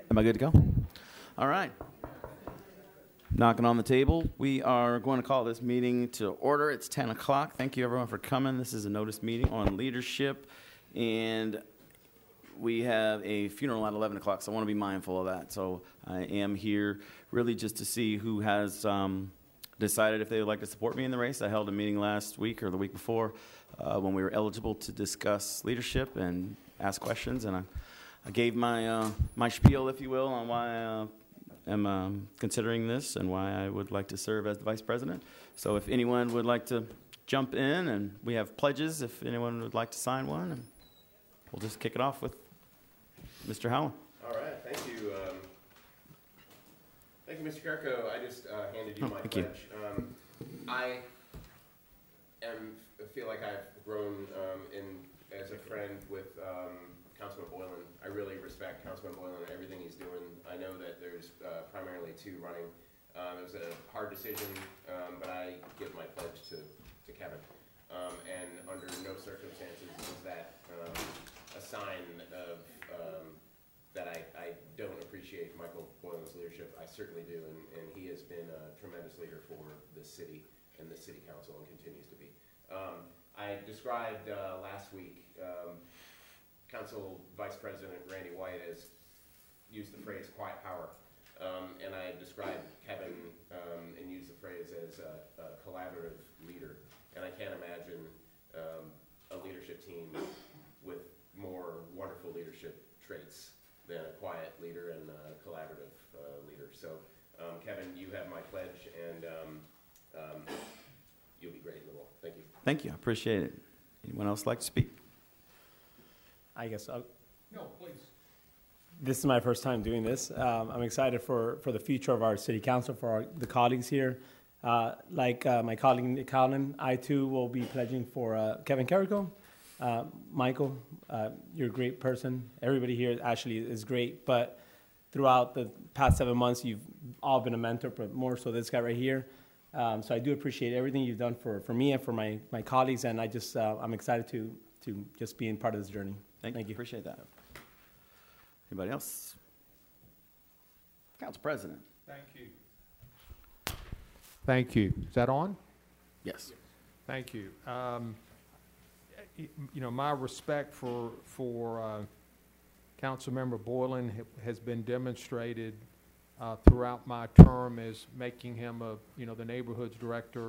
Am I good to go? All right. Knocking on the table. We are going to call this meeting to order. It's 10 o'clock. Thank you, everyone, for coming. This is a notice meeting on leadership, and we have a funeral at 11 o'clock, so I want to be mindful of that. So I am here really just to see who has decided if they would like to support me in the race. I held a meeting last week or the week before when we were eligible to discuss leadership and ask questions, and I gave my my spiel, if you will, on why I am considering this and why I would like to serve as the vice president. So if anyone would like to jump in, and we have pledges if anyone would like to sign one, and we'll just kick it off with Mr. Howland. All right, thank you. Thank you, Mr. Carrico. I just handed you my pledge. I feel like I've grown as a friend with Councilman Boylan. I really respect Councilman Boylan and everything he's doing. I know that there's primarily two running. It was a hard decision, but I give my pledge to Kevin. And under no circumstances is that a sign of that I don't appreciate Michael Boylan's leadership. I certainly do, and he has been a tremendous leader for the city and the city council and continues to be. I described last week Council Vice President Randy White has used the phrase quiet power, and I described Kevin and used the phrase as a collaborative leader, and I can't imagine a leadership team with more wonderful leadership traits than a quiet leader and a collaborative leader. So, Kevin, you have my pledge, and you'll be great in the role. Thank you. Thank you. I appreciate it. Anyone else like to speak? I guess I'll... No, please. This is my first time doing this. I'm excited for the future of our city council, for the colleagues here. Like my colleague Nick Howland, I too will be pledging for Kevin Carrico. Michael, you're a great person. Everybody here actually is great, but throughout the past 7 months, you've all been a mentor, but more so this guy right here. So I do appreciate everything you've done for me and for my colleagues, and I just I'm excited to just being part of this journey. Thank you. Appreciate that. Anybody else? Council President. Thank you. Thank you. Is that on? Yes. Thank you. You know, my respect for Councilmember Boylan has been demonstrated throughout my term as making him the neighborhoods director,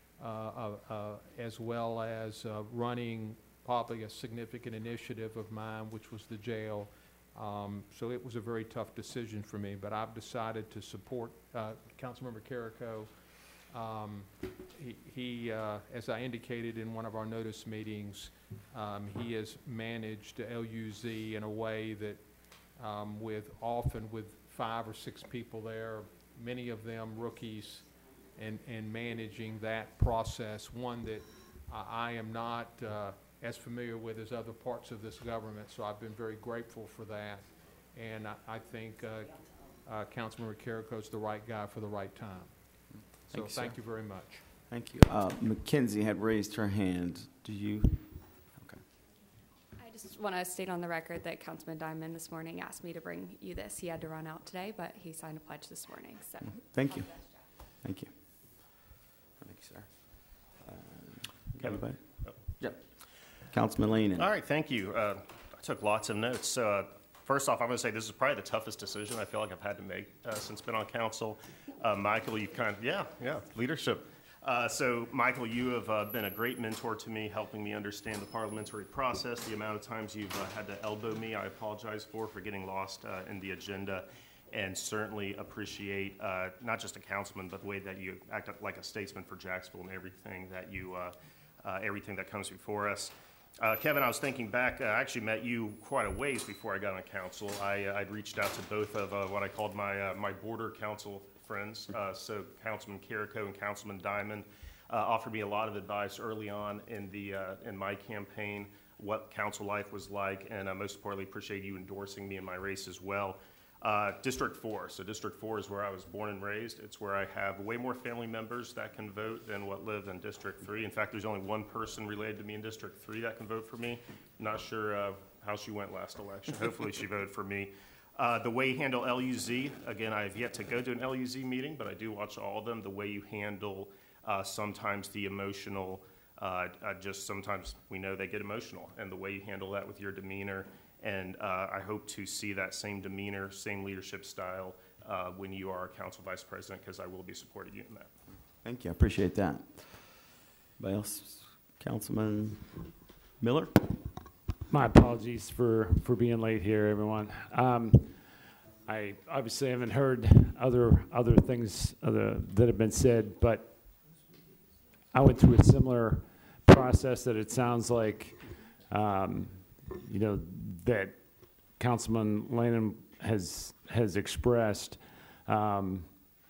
as well as running probably a significant initiative of mine, which was the jail. So it was a very tough decision for me, but I've decided to support Councilmember Carrico. He as I indicated in one of our notice meetings, he has managed LUZ in a way that often with 5 or 6 people there, many of them rookies, and managing that process, one that I am not as familiar with as other parts of this government, so I've been very grateful for that, and I think Councilmember Carrico is the right guy for the right time. So thank you very much. Thank you. Mackenzie had raised her hand. Do you? Okay. I just want to state on the record that Councilman Diamond this morning asked me to bring you this. He had to run out today, but he signed a pledge this morning. So thank you. Thank you. Thank you, sir. Everybody? Yep. Councilman Lane. All right, thank you. I took lots of notes. First off, I'm going to say this is probably the toughest decision I feel like I've had to make since been on council. Michael, you leadership. So, Michael, you have been a great mentor to me, helping me understand the parliamentary process. The amount of times you've had to elbow me, I apologize for getting lost in the agenda, and certainly appreciate not just a councilman, but the way that you act like a statesman for Jacksonville and everything that you, everything that comes before us. Kevin, I was thinking back, I actually met you quite a ways before I got on council. I'd reached out to both of what I called my border council friends, so Councilman Carrico and Councilman Diamond offered me a lot of advice early on in my campaign, what council life was like, and most importantly, appreciate you endorsing me in my race as well. District 4. So District 4 is where I was born and raised. It's where I have way more family members that can vote than what live in District 3. In fact, there's only one person related to me in District 3 that can vote for me. Not sure how she went last election. Hopefully she voted for me. The way you handle LUZ, again, I have yet to go to an LUZ meeting, but I do watch all of them. The way you handle sometimes the emotional, just sometimes we know they get emotional, and the way you handle that with your demeanor. And I hope to see that same demeanor, same leadership style when you are council vice president, because I will be supporting you in that. Thank you. I appreciate that. Anybody else? Councilman Miller? My apologies for being late here, everyone. I obviously haven't heard other things that have been said, but I went through a similar process that it sounds like, that Councilman Lanham has expressed, and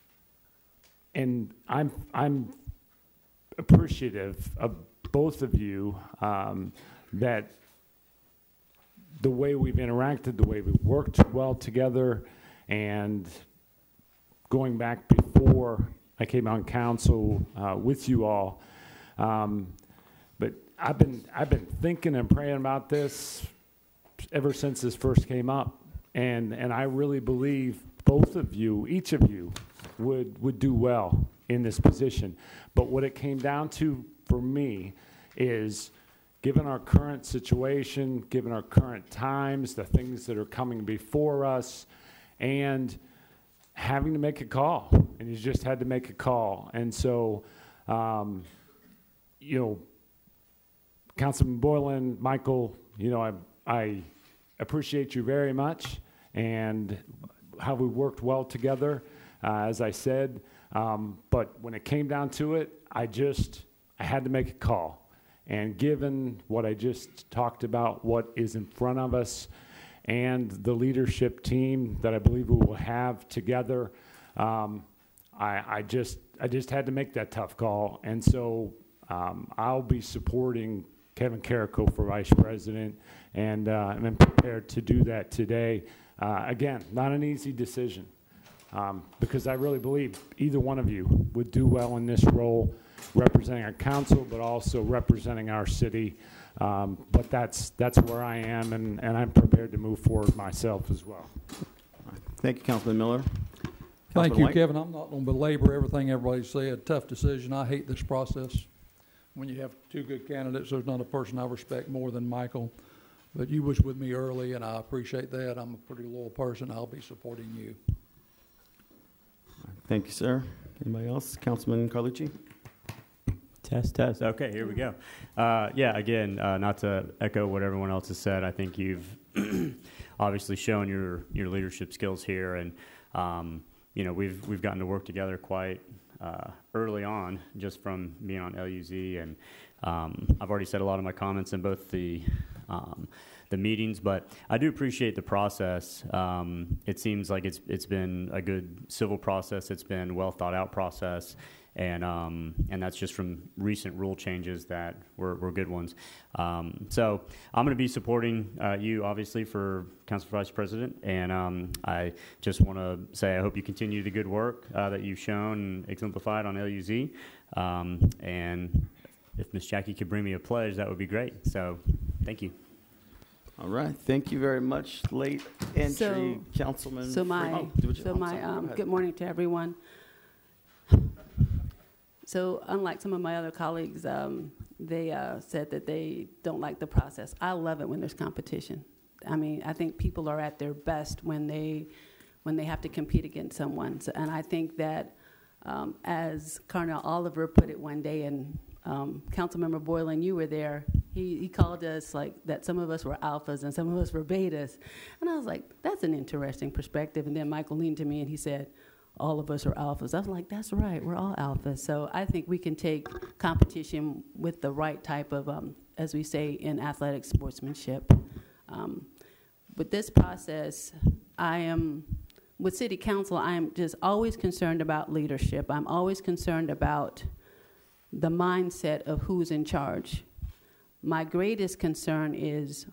I'm appreciative of both of you that the way we've interacted, the way we've worked well together, and going back before I came on council with you all. But I've been thinking and praying about this ever since this first came up, and I really believe both of you, each of you, would do well in this position. But what it came down to for me is, given our current situation, given our current times, the things that are coming before us, and having to make a call, and you just had to make a call. And so, Councilman Boylan, Michael, I appreciate you very much, and how we worked well together, as I said. But when it came down to it, I had to make a call. And given what I just talked about, what is in front of us, and the leadership team that I believe we will have together, I just had to make that tough call. And so I'll be supporting Kevin Carrico for vice president, and I'm prepared to do that today. Again, not an easy decision, because I really believe either one of you would do well in this role, representing our council, but also representing our city. But that's where I am, and I'm prepared to move forward myself as well. Thank you, Councilman Miller. Thank you, White? Kevin. I'm not going to belabor everything everybody said. Tough decision. I hate this process. When you have two good candidates, there's not a person I respect more than Michael. But you was with me early, and I appreciate that. I'm a pretty loyal person. I'll be supporting you. Thank you, sir. Anybody else? Councilman Carlucci? Test. Okay, here we go. Again, not to echo what everyone else has said, I think you've obviously shown your leadership skills here, and we've gotten to work together quite early on, just from being on LUZ, and I've already said a lot of my comments in both the meetings, but I do appreciate the process. It seems like it's been a good civil process. It's been a well thought out process. And that's just from recent rule changes that were good ones. So I'm going to be supporting you, obviously, for Council Vice President. And I just want to say I hope you continue the good work that you've shown and exemplified on LUZ. And if Ms. Jackie could bring me a pledge, that would be great. So thank you. All right. Thank you very much. Late entry, Councilman. Good morning to everyone. So unlike some of my other colleagues, they said that they don't like the process. I love it when there's competition. I mean, I think people are at their best when they have to compete against someone. So, and I think that, as Carnell Oliver put it one day, and Councilmember Boylan, you were there, he called us like that some of us were alphas and some of us were betas. And I was like, that's an interesting perspective. And then Michael leaned to me and he said, all of us are alphas. I was like, that's right, we're all alphas. So I think we can take competition with the right type of, as we say in athletic sportsmanship. With this process, with City Council, I am just always concerned about leadership. I'm always concerned about the mindset of who's in charge. My greatest concern is,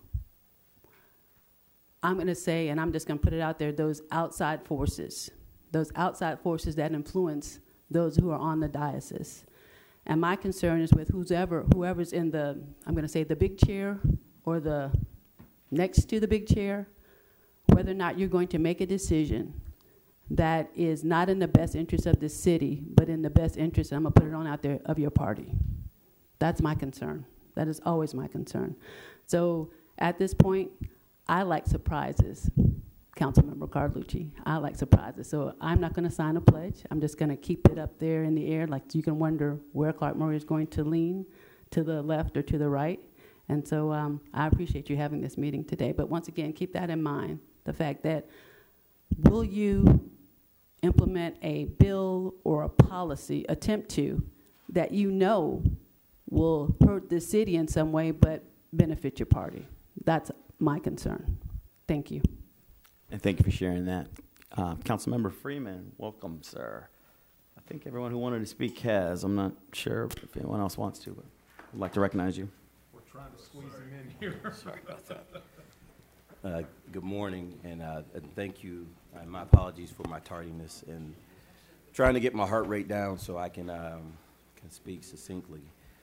I'm going to say, and I'm just going to put it out there, those outside forces that influence those who are on the diocese. And my concern is with whoever's in the, I'm going to say the big chair or the next to the big chair. whether or not you're going to make a decision that is not in the best interest of the city, but in the best interest, I'm going to put it on out there, of your party. That's my concern. That is always my concern. So at this point, I like surprises, Councilmember Carlucci. I like surprises. So I'm not going to sign a pledge. I'm just going to keep it up there in the air, like you can wonder where Clark Murray is going to lean, to the left or to the right. And so I appreciate you having this meeting today. But once again, keep that in mind, the fact that will you implement a bill or a policy, attempt to, that you know will hurt the city in some way but benefit your party. That's my concern. Thank you. And thank you for sharing that. Councilmember Freeman, welcome, sir. I think everyone who wanted to speak has. I'm not sure if anyone else wants to, but I'd like to recognize you. We're trying to squeeze him in here. Sorry about that. Good morning, and thank you. My apologies for my tardiness and trying to get my heart rate down so I can speak succinctly.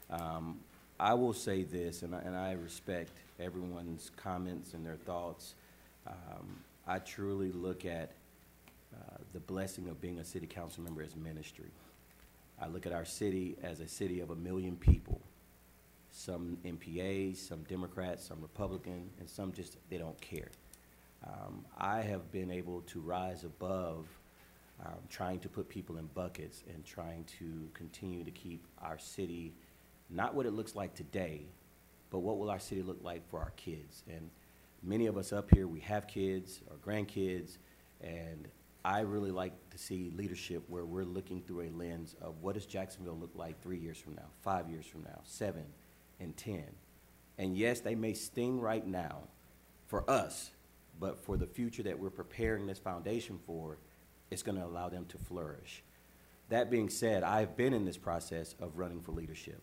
I will say this, and I respect everyone's comments and their thoughts. I truly look at the blessing of being a city council member as ministry. I look at our city as a city of 1 million people. Some MPAs, some Democrats, some Republican, and some just, they don't care. I have been able to rise above trying to put people in buckets and trying to continue to keep our city, not what it looks like today, but what will our city look like for our kids. And many of us up here, we have kids or grandkids, and I really like to see leadership where we're looking through a lens of what does Jacksonville look like 3 years from now, 5 years from now, 7 and 10. And yes, they may sting right now for us, but for the future that we're preparing this foundation for, it's going to allow them to flourish. That being said, I've been in this process of running for leadership.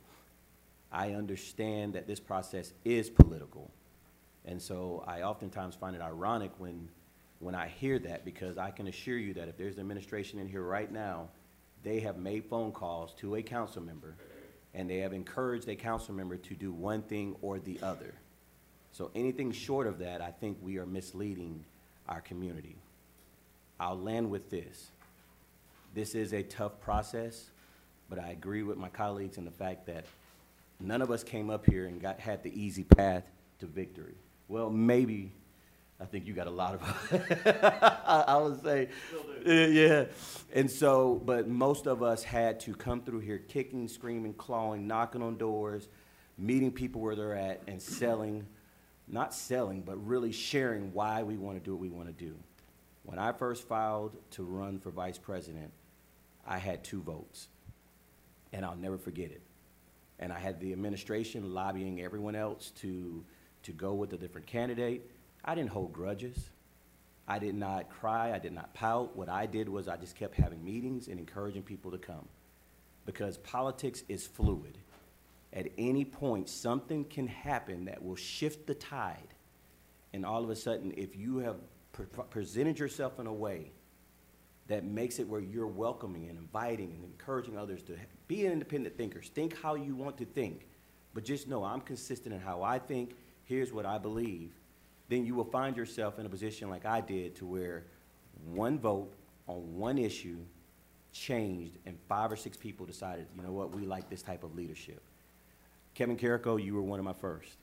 I understand that this process is political. And so I oftentimes find it ironic when I hear that, because I can assure you that if there's an administration in here right now, they have made phone calls to a council member, and they have encouraged a council member to do one thing or the other. So anything short of that, I think we are misleading our community. I'll land with this. This is a tough process, but I agree with my colleagues in the fact that none of us came up here and had the easy path to victory. Well, maybe, I think you got a lot of, I would say, yeah. And so, but most of us had to come through here kicking, screaming, clawing, knocking on doors, meeting people where they're at, and selling, not selling, but really sharing why we want to do what we want to do. When I first filed to run for vice president, I had 2 votes, and I'll never forget it. And I had the administration lobbying everyone else to go with a different candidate. I didn't hold grudges. I did not cry. I did not pout. What I did was I just kept having meetings and encouraging people to come, because politics is fluid. At any point, something can happen that will shift the tide. And all of a sudden, if you have presented yourself in a way that makes it where you're welcoming and inviting and encouraging others to be independent thinkers, think how you want to think, but just know I'm consistent in how I think, here's what I believe, then you will find yourself in a position like I did, to where one vote on one issue changed and 5 or 6 people decided, you know what, we like this type of leadership. Kevin Carrico, you were one of my first.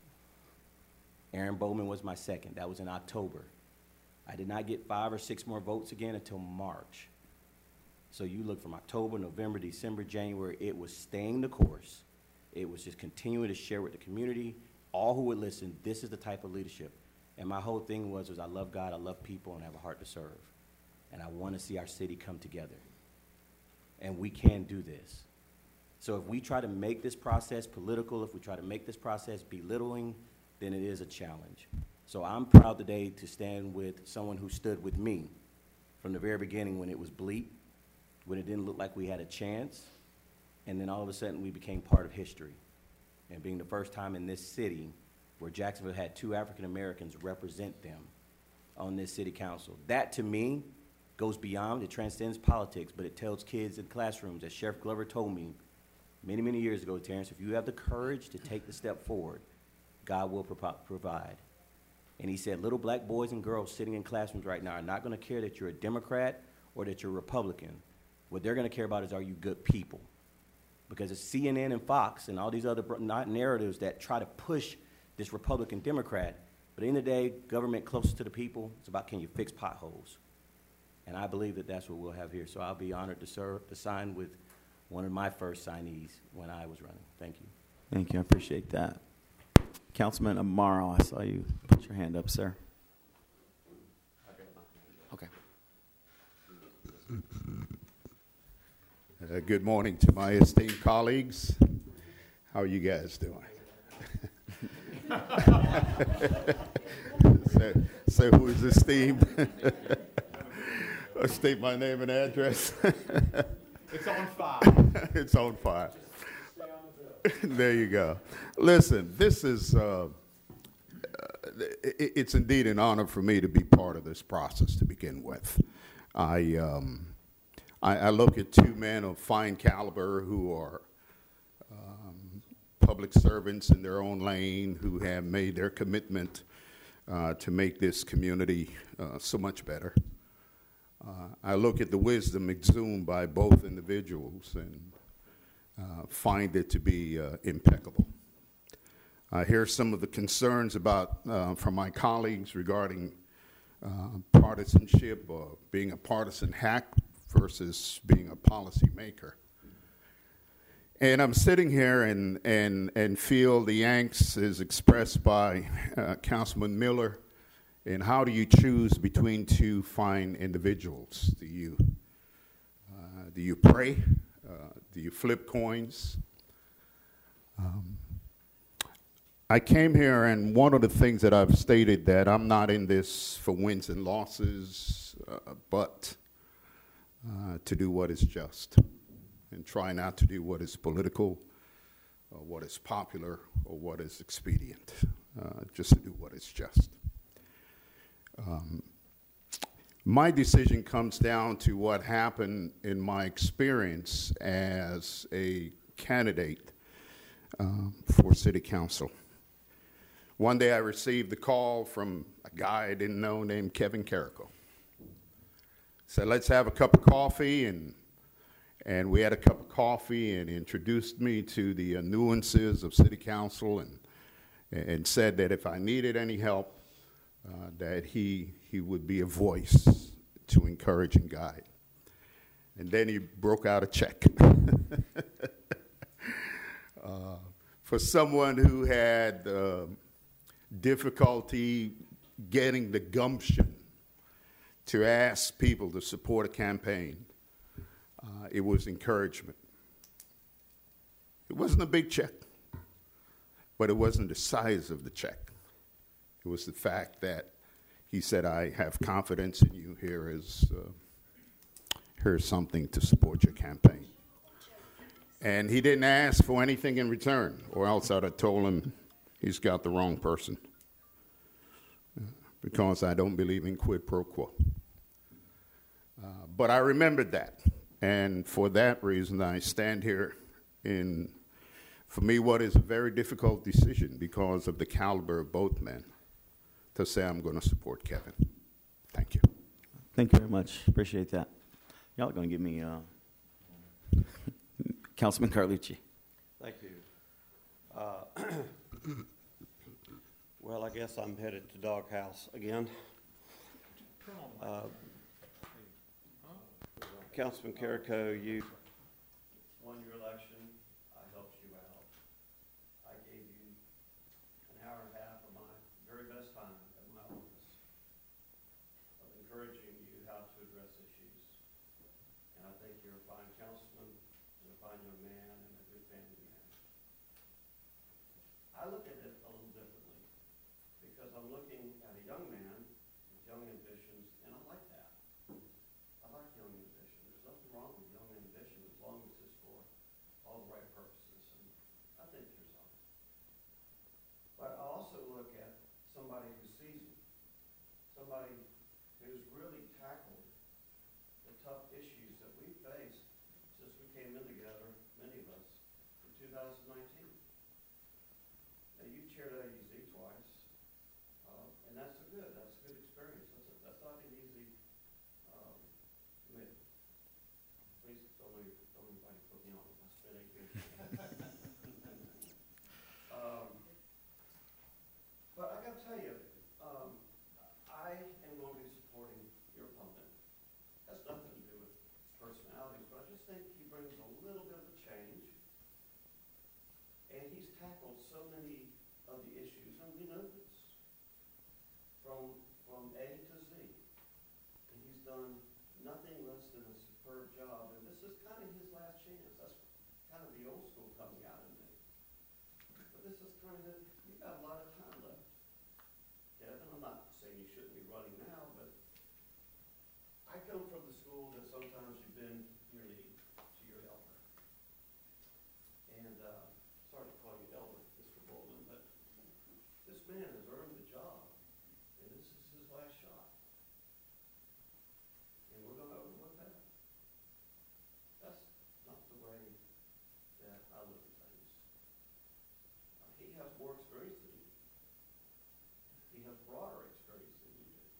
Aaron Bowman was my second. That was in October. I did not get 5 or 6 more votes again until March. So you look from October, November, December, January, it was staying the course. It was just continuing to share with the community, all who would listen, this is the type of leadership. And my whole thing was I love God, I love people, and I have a heart to serve. And I want to see our city come together. And we can do this. So if we try to make this process political, if we try to make this process belittling, then it is a challenge. So I'm proud today to stand with someone who stood with me from the very beginning, when it was bleak, when it didn't look like we had a chance, and then all of a sudden we became part of history. And being the first time in this city where Jacksonville had 2 African Americans represent them on this city council. That, to me, goes beyond, it transcends politics, but it tells kids in classrooms, as Sheriff Glover told me many, many years ago, Terrence, if you have the courage to take the step forward, God will provide. And he said, little black boys and girls sitting in classrooms right now are not going to care that you're a Democrat or that you're a Republican. What they're going to care about is, are you good people? Because it's CNN and Fox and all these other narratives that try to push this Republican Democrat. But at the end of the day, government closest to the people, it's about, can you fix potholes? And I believe that that's what we'll have here. So I'll be honored to sign with one of my first signees when I was running. Thank you. Thank you. I appreciate that. Councilman Amaro, I saw you put your hand up, sir. Okay. Good morning to my esteemed colleagues. How are you guys doing? So who is esteemed? State my name and address. It's on fire. It's on fire. There you go. Listen, this is, it's indeed an honor for me to be part of this process to begin with. I look at two men of fine caliber who are public servants in their own lane, who have made their commitment to make this community so much better. I look at the wisdom exhumed by both individuals and find it to be impeccable. I hear some of the concerns about from my colleagues regarding partisanship or being a partisan hack versus being a policy maker. And I'm sitting here and feel the angst is expressed by Councilman Miller. And how do you choose between two fine individuals? Do you pray? Do you flip coins? I came here, and one of the things that I've stated that I'm not in this for wins and losses, but to do what is just, and try not to do what is political, or what is popular, or what is expedient. Just to do what is just. My decision comes down to what happened in my experience as a candidate for city council. One day I received a call from a guy I didn't know named Kevin Carrico. Said, let's have a cup of coffee, and we had a cup of coffee, and he introduced me to the nuances of city council and said that if I needed any help, that he would be a voice to encourage and guide. And then he broke out a check. For someone who had difficulty getting the gumption to ask people to support a campaign, it was encouragement. It wasn't a big check, but it wasn't the size of the check. It was the fact that he said, I have confidence in you. Here's something to support your campaign. And he didn't ask for anything in return, or else I'd have told him he's got the wrong person, because I don't believe in quid pro quo. But I remembered that, and for that reason I stand here in, for me, what is a very difficult decision because of the caliber of both men, to say I'm going to support Kevin. Thank you. Thank you very much. Appreciate that. Y'all are going to give me Councilman Carlucci. Thank you. Well, I guess I'm headed to Doghouse again. Councilman Carrico, you won your election. I helped you out. I gave you an hour and a half of my very best time at my office of encouraging you how to address issues. And I think you're a fine councilman and a fine young man and a good family man. I look at it a little differently because I'm looking at a young man with young ambitions, and I like that. I like young ambition. There's nothing wrong with young ambition as long as it's for all the right purposes, and I think there's some. But I also look at somebody who's seasoned, somebody who's really tackled the tough issues that we faced since we came in together, many of us, in 2019. Now, you chaired AUZ twice, and that's tell you, I am going to be supporting your opponent. Has nothing to do with his personalities, but I just think he brings a little bit of a change. And he's tackled so many of the issues, and we know this, from A to Z. And he's done nothing less than a superb job, and this is kind of his last chance. That's kind of the old school coming out in me. But this is kind of, you've got a lot of time left. Devin, I'm not saying you shouldn't be running now, but I come from the school that sometimes you bend your knee to your elder. And, sorry to call you elder, Mr. Bowman, but this man has earned the job, and this is his last shot. And we're gonna overlook that. That's not the way that I look at things. He has more experience than you do. He has broader experience than you do.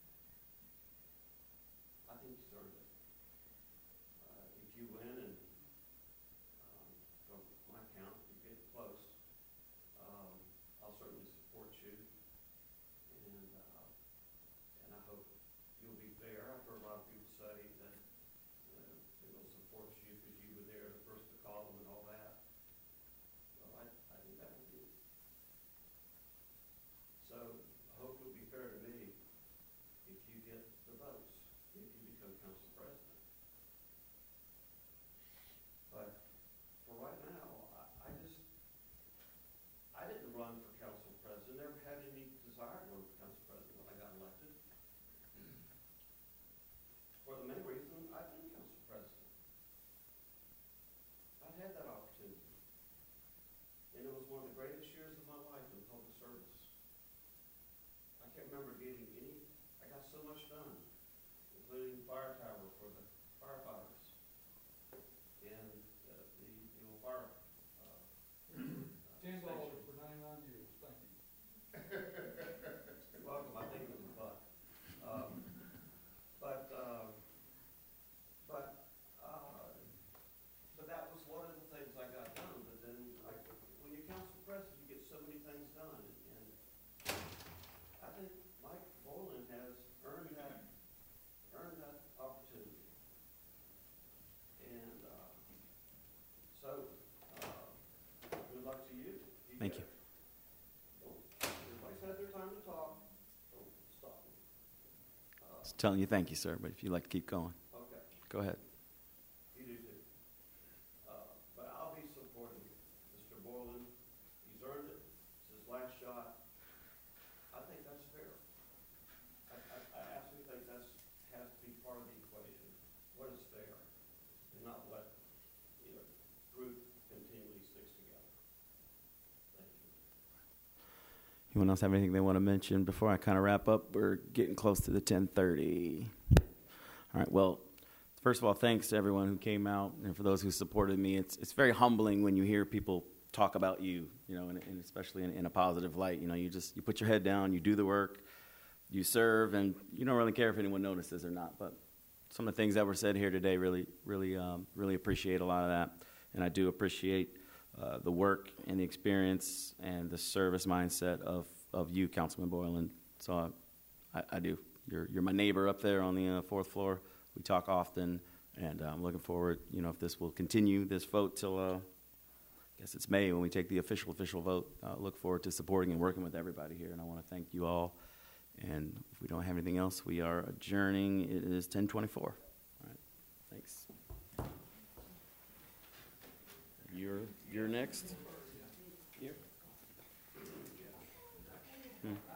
I think he's earned it. If you win and, from my count, you get close, I'll certainly support you. And I hope you'll be fair. I've heard a lot of people say that they will support you because you were there the first to call them and all that. Well, I think that would be. So I hope you'll be fair to me if you get the votes, if you become council president. But for right now, I didn't run for council president, never had any desire to run for council president when I got elected. For the main reason, I've been council president. I've had that opportunity. And it was one of the greatest years of my life in public service. I can't remember getting I got so much done, including the fire tower for the firefighters. And the old fire, $10 station. for 99 years, thank you. You're welcome, I think it was a buck. But that was one of the things I got done. But then, when you're council president, you get so many things done. And I think Mike Boland has earned that opportunity. And so, good luck to you. Thank you. Everybody's had their time to talk. Don't stop me. Just telling you thank you, sir, but if you'd like to keep going, Okay, go ahead. you do too. But I'll be supporting Mr. Boylan. He's earned it. It's his last shot. I think that's fair. I absolutely think has to be part of the equation. What is fair? And not what, group continually sticks together. Thank you. Anyone else have anything they want to mention before I kind of wrap up? We're getting close to the 10:30. All right, well, first of all, thanks to everyone who came out and for those who supported me. It's very humbling when you hear people talk about you, and especially in a positive light. You put your head down, you do the work, you serve, and you don't really care if anyone notices or not. But some of the things that were said here today really appreciate a lot of that. And I do appreciate the work and the experience and the service mindset of you, Councilman Boylan. So I do. You're my neighbor up there on the fourth floor. We talk often, and I'm looking forward, if this will continue, this vote till, I guess it's May when we take the official vote. Look forward to supporting and working with everybody here, and I want to thank you all. And if we don't have anything else, we are adjourning. It is 10:24. All right, thanks. You're next. Here.